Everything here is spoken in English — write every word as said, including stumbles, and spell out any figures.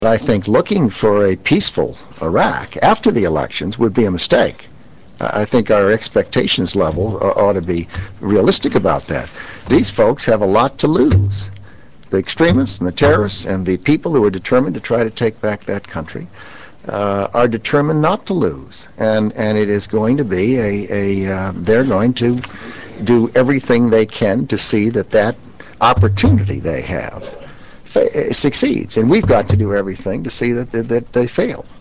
I think looking for a peaceful Iraq after the elections would be a mistake. I think our expectations level ought to be realistic about that. These folks have a lot to lose. The extremists and the terrorists and the people who are determined to try to take back that country uh, are determined not to lose. And, and it is going to be a, a uh, they're going to do everything they can to see that that opportunity they have succeeds, and we've got to do everything to see that, that, that they fail.